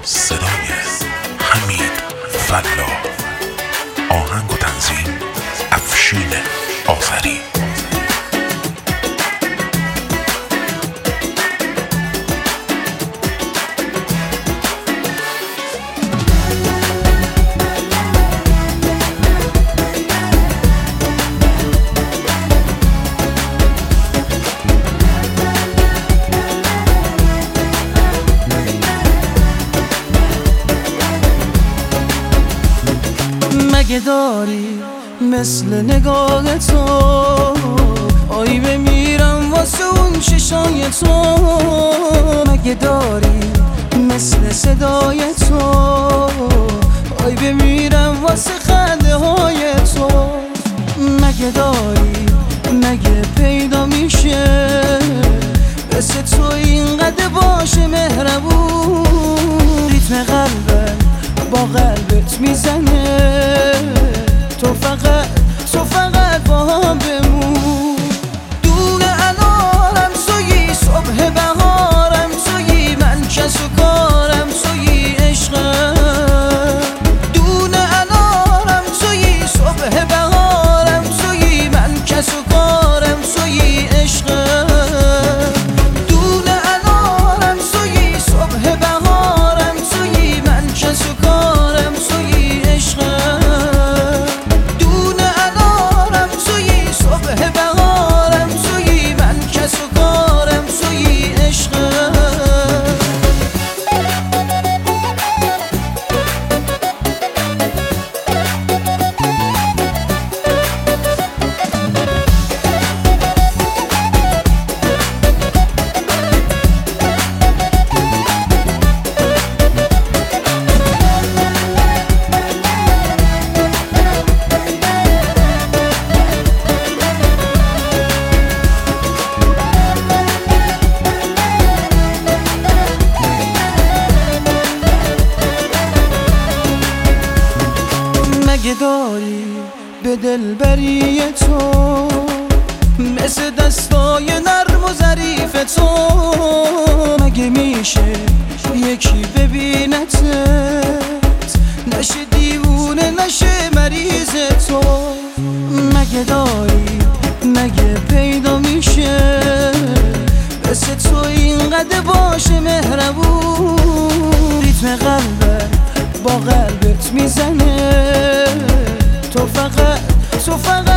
صدای حمید فلا، آهنگ و تنظیم افشین آفرین. مگه داری مثل نگاه تو، آی بمیرم واسه اون چشای تو. مگه داری مثل صدای تو، آی بمیرم واسه خنده های تو. مگه داری، مگه پیدا میشه مثل تو اینقدر باشه مهربون. ریتم قلبم با قلبت میزنه، تو فقط با هم بمون. دون انارم تویی، صبح بهارم تویی، من کس و کارم تویی، عشقم. دون انارم تویی، صبح بهارم تویی، من کس و کارم تویی، عشقم. دون انارم تویی، صبح بهارم تویی، من کس و کارم تویی، عشقم. دون انارم تویی، صبح بهارم تویی، من کس و کارم تویی، عشقم. مگه داری به دلبری تو، مثل دستای نرم و ظریف تو. مگه میشه یکی ببینتت نشه دیوونه، نشه مریض تو. مگه داری، مگه پیدا میشه مثل تو اینقدر باشه مهربون. ریتم قلبم با قلبت میزنه، تو فقط